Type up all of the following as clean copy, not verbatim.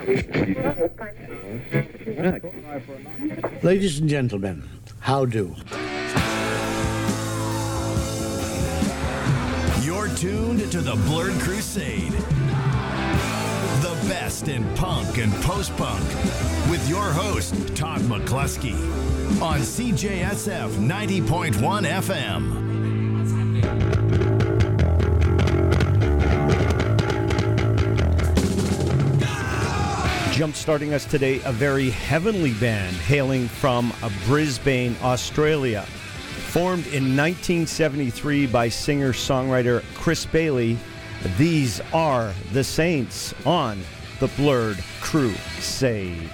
Ladies and gentlemen, how do? You're tuned to the Blurred Crusade. The best in punk and post-punk with your host, Todd McCluskey on CJSF 90.1 FM. Jump-starting us today, a very heavenly band hailing from Brisbane, Australia. Formed in 1973 by singer-songwriter Chris Bailey, these are the Saints on the Blurred Crusade.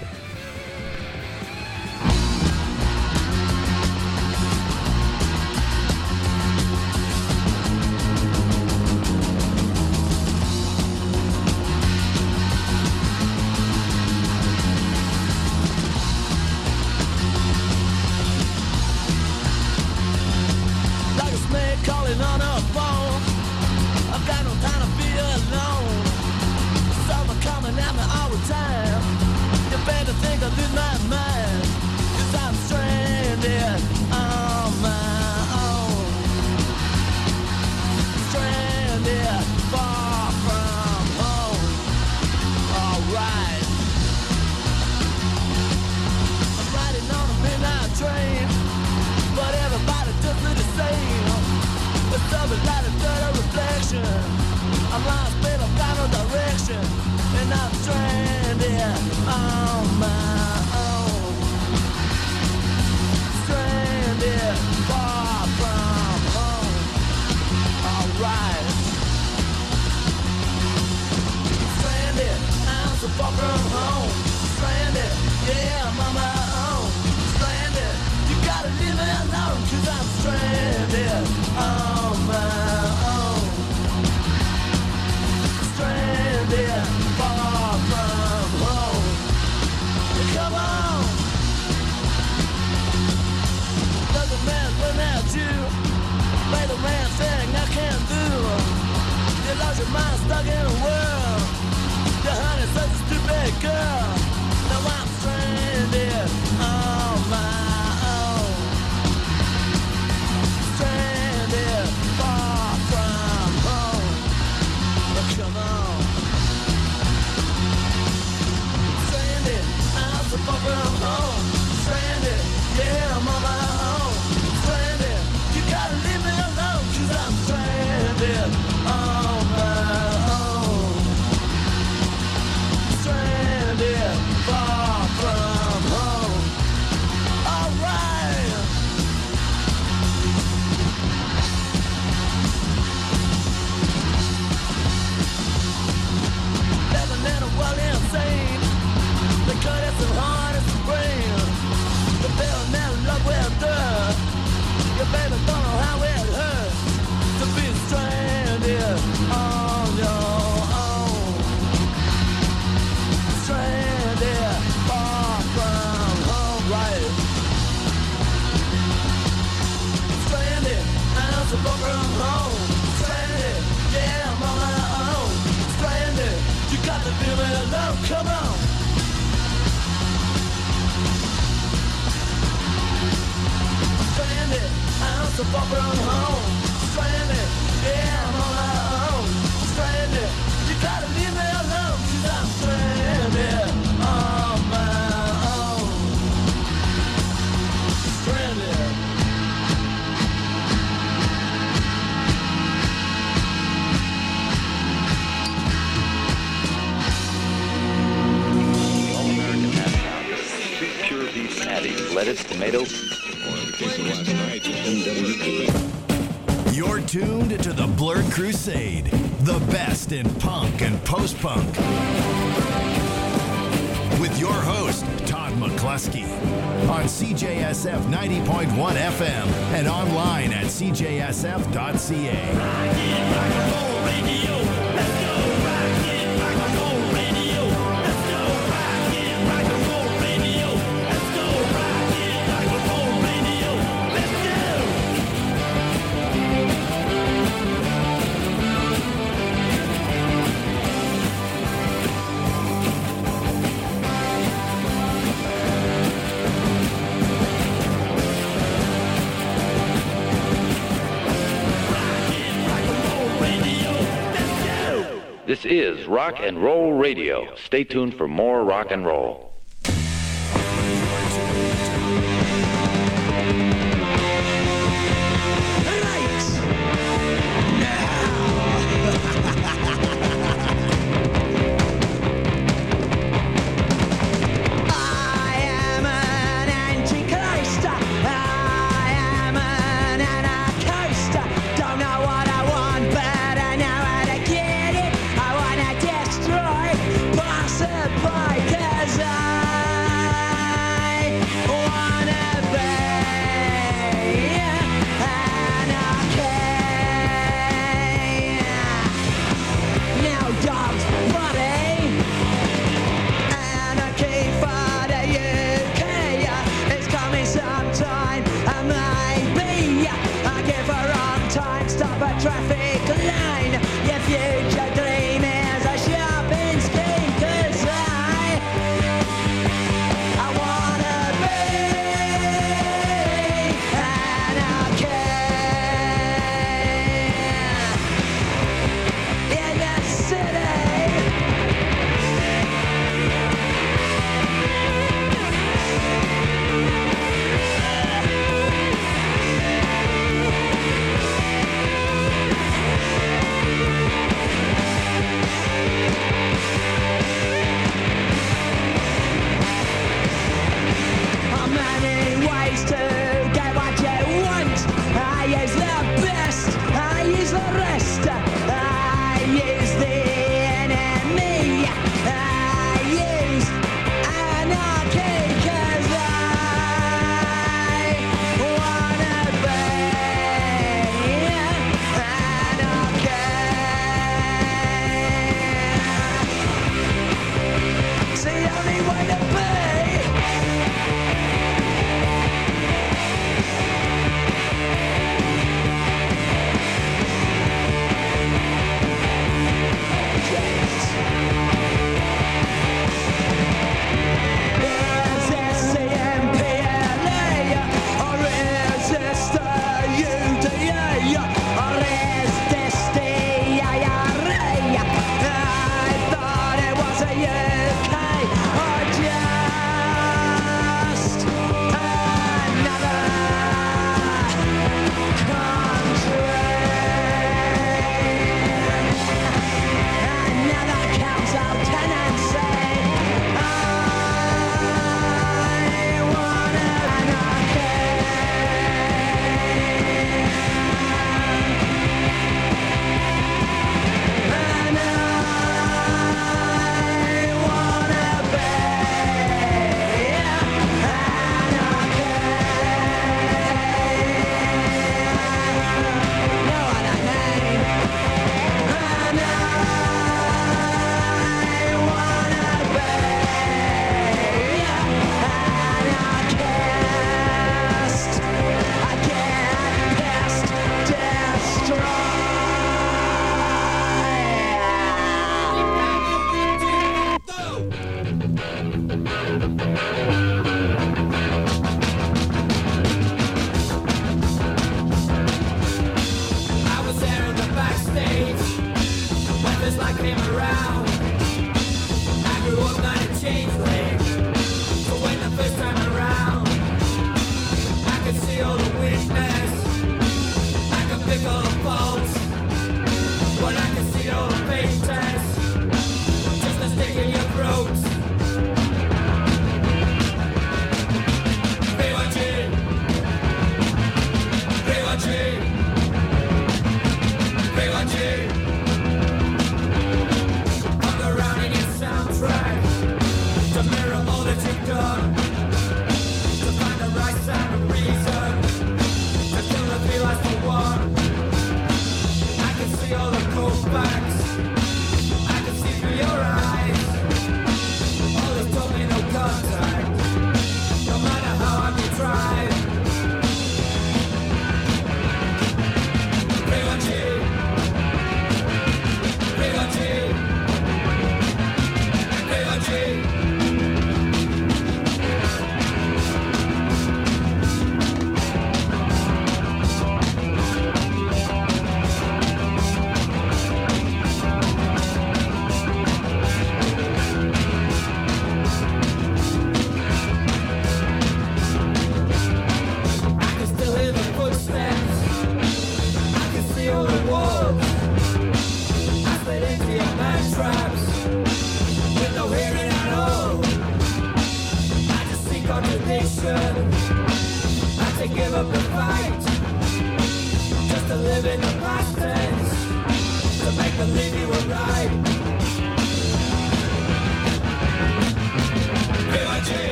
Lettuce, tomato. You're tuned to the Blurred Crusade, the best in punk and post-punk. With your host, Todd McCluskey, on CJSF 90.1 FM and online at cjsf.ca. This is Rock and Roll Radio. Stay tuned for more rock and roll. Destroy, possibly, 'cause I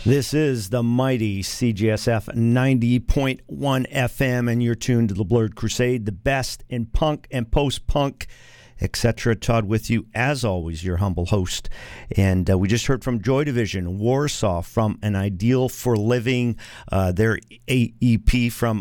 This is the mighty CJSF 90.1 FM, and you're tuned to the Blurred Crusade, the best in punk and post-punk, etc. Todd with you, as always, your humble host. And we just heard from Joy Division, Warsaw, from An Ideal for Living, their EP from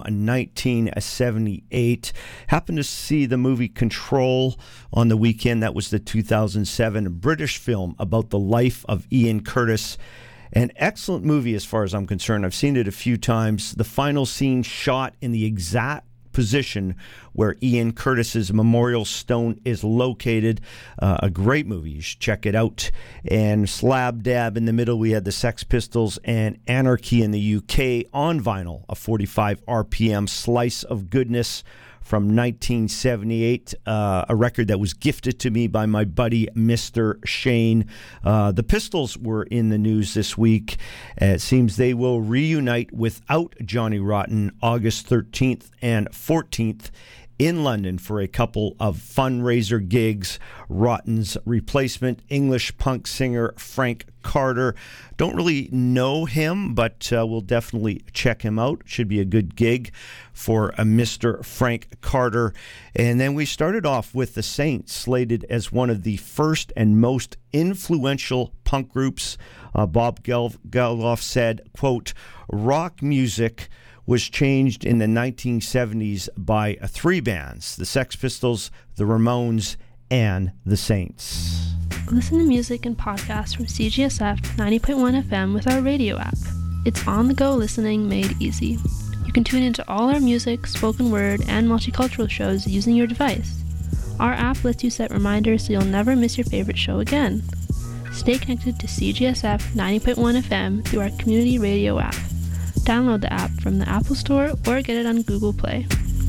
1978. Happened to see the movie Control on the weekend. That was the 2007 British film about the life of Ian Curtis. An excellent movie as far as I'm concerned. I've seen it a few times. The final scene shot in the exact position where Ian Curtis's memorial stone is located. A great movie. You should check it out. And slab dab in the middle, we had the Sex Pistols and Anarchy in the UK on vinyl, a 45 RPM slice of goodness from 1978, a record that was gifted to me by my buddy, Mr. Shane. The Pistols were in the news this week. It seems they will reunite without Johnny Rotten August 13th and 14th in London for a couple of fundraiser gigs. Rotten's replacement, English punk singer Frank Carter. Don't really know him, but we'll definitely check him out. Should be a good gig for Mr. Frank Carter. And then we started off with the Saints, slated as one of the first and most influential punk groups. Bob Geldof said, quote, rock music was changed in the 1970s by three bands, the Sex Pistols, the Ramones, and the Saints. Listen to music and podcasts from CJSF 90.1 FM with our radio app. It's on-the-go listening made easy. You can tune into all our music, spoken word, and multicultural shows using your device. Our app lets you set reminders so you'll never miss your favorite show again. Stay connected to CJSF 90.1 FM through our community radio app. Download the app from the Apple Store or get it on Google Play.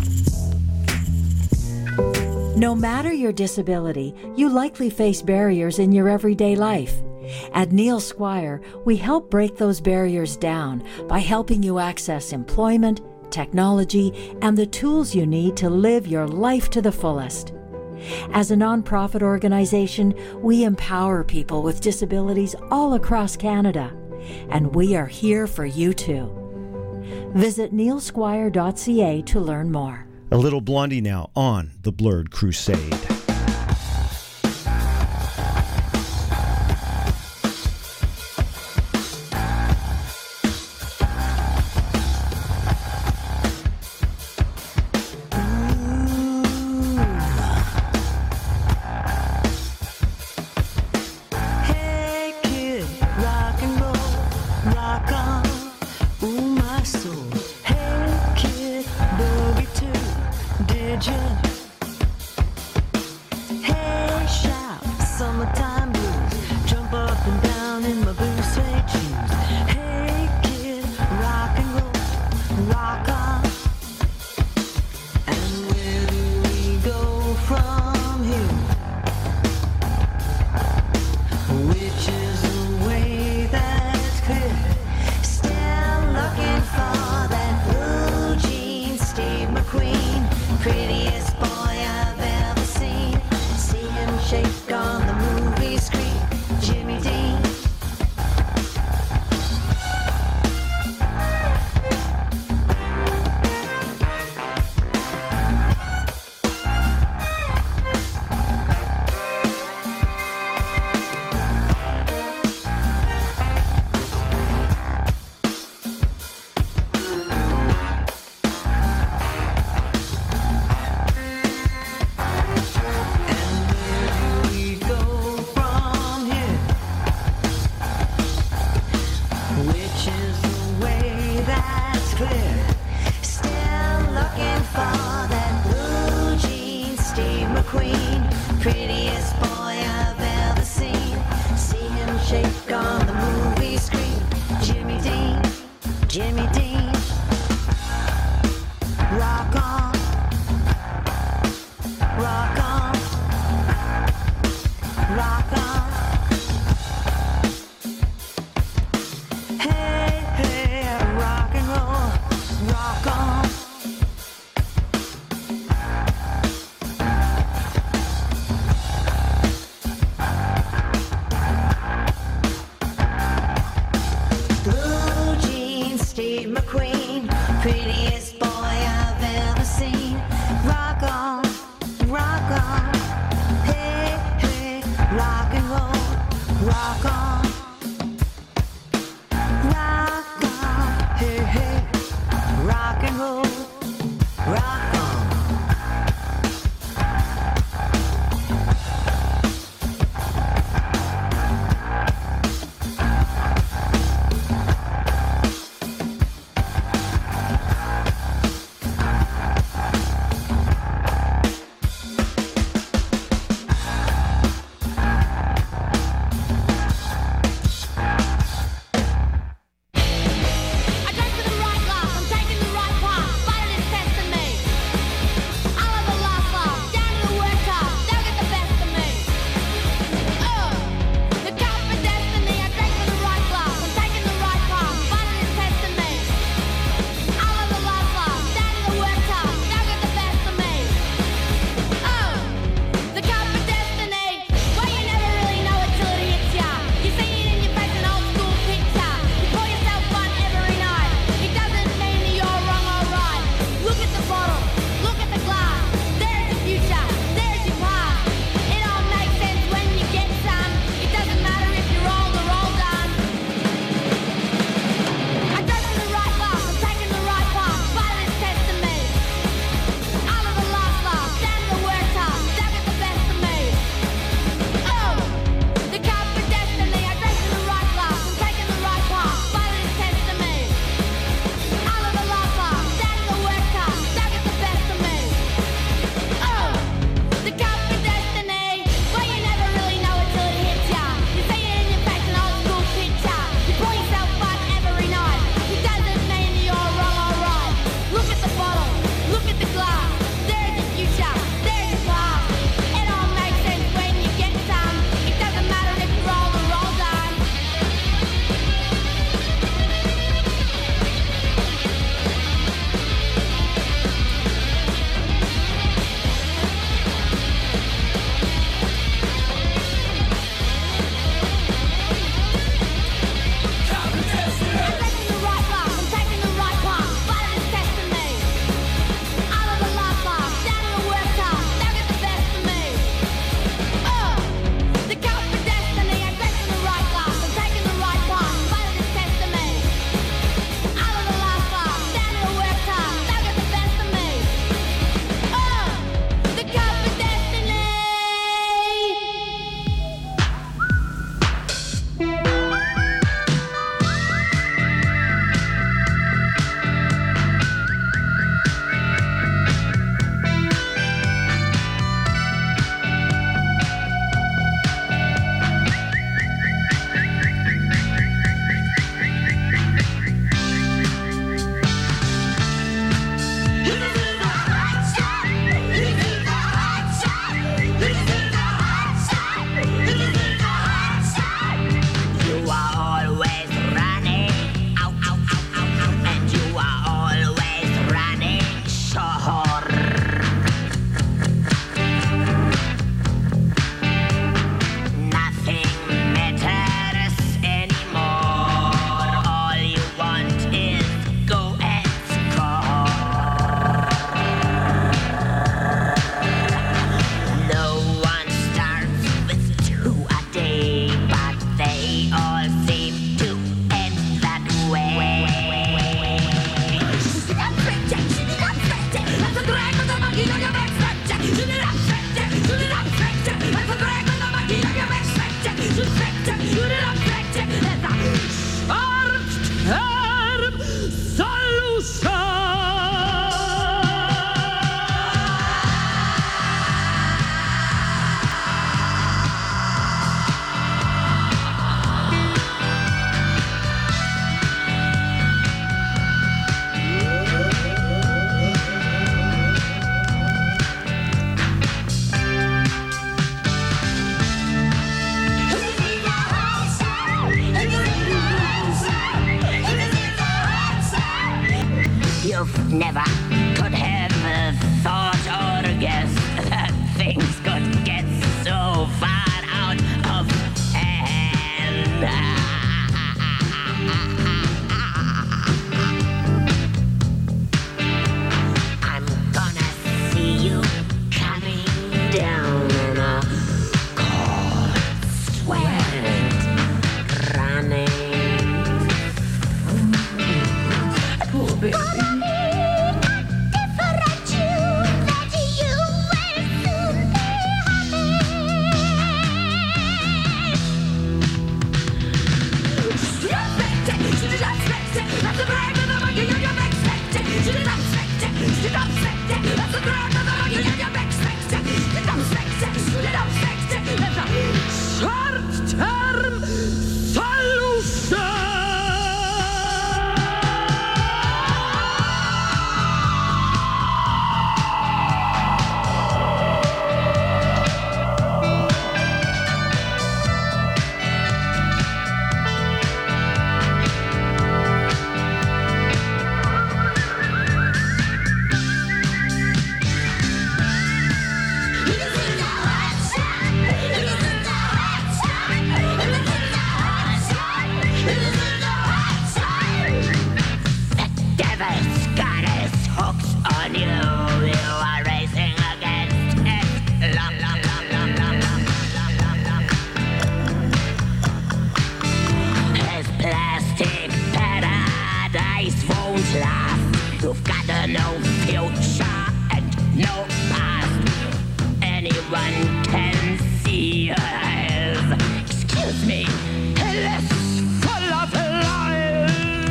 No matter your disability, you likely face barriers in your everyday life. At Neil Squire, we help break those barriers down by helping you access employment, technology, and the tools you need to live your life to the fullest. As a nonprofit organization, we empower people with disabilities all across Canada, and we are here for you too. Visit neilsquire.ca to learn more. A little Blondie now on the Blurred Crusade. never could have thought or guessed that things could get so far out of hand. I'm gonna see you coming down in a cold sweat, running. Oh, baby. Short-term solution. You've got no future and no past. Anyone can see your eyes. Excuse me, less full of lies.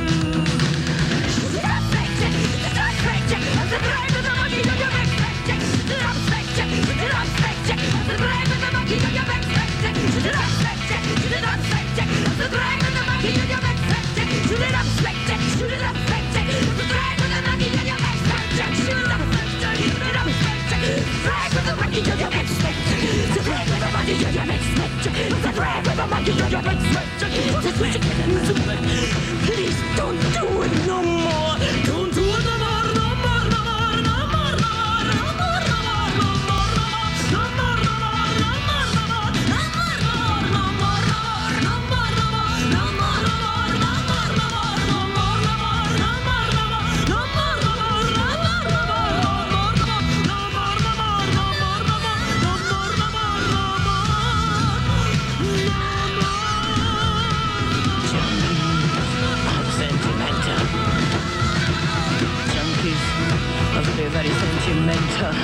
Please don't do it no more. Don't do it no more, no more, no more, no more, no more, no more, no more, no more, no more, no more, no more, no more, no more, no more, very sentimental.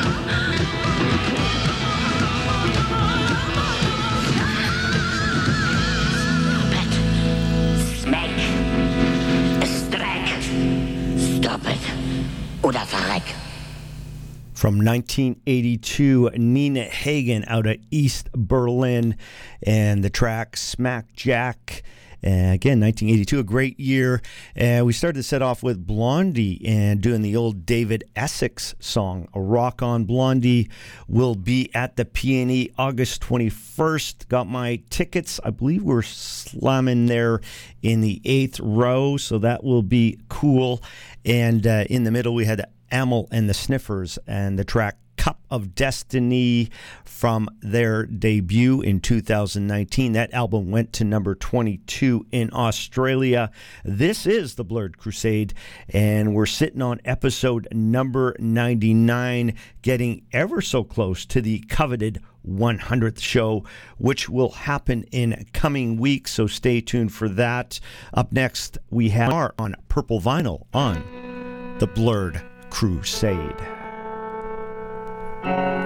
Smack, Streck, stop it, oder verreck. From 1982, Nina Hagen out of East Berlin, and the track Smack Jack. Again, 1982, a great year. We started to set off with Blondie and doing the old David Essex song, A Rock on Blondie. Will be at the PNE August 21st. Got my tickets. I believe we're slamming there in the 8th row, so that will be cool. And in the middle, we had Amel and the Sniffers and the track Cup of Destiny from their debut in 2019. That album went to number 22 in Australia. This is the Blurred Crusade, and we're sitting on episode number 99, getting ever so close to the coveted 100th show, which will happen in coming weeks, so stay tuned for that. Up next, we have our on Purple Vinyl on the Blurred Crusade.